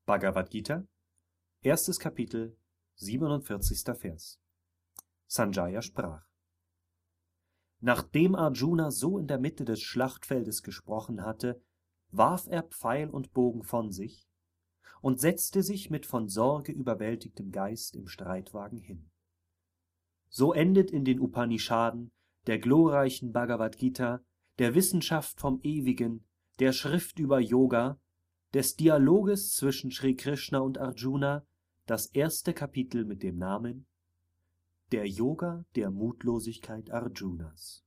Bhagavad Gita, 1. Kapitel, 47. Vers. Sanjaya sprach: Nachdem Arjuna so in der Mitte des Schlachtfeldes gesprochen hatte, warf er Pfeil und Bogen von sich und setzte sich mit von Sorge überwältigtem Geist im Streitwagen hin. So endet in den Upanishaden, der glorreichen Bhagavad Gita, der Wissenschaft vom Ewigen, der Schrift über Yoga, des Dialoges zwischen Sri Krishna und Arjuna, das erste Kapitel mit dem Namen Der Yoga der Mutlosigkeit Arjunas.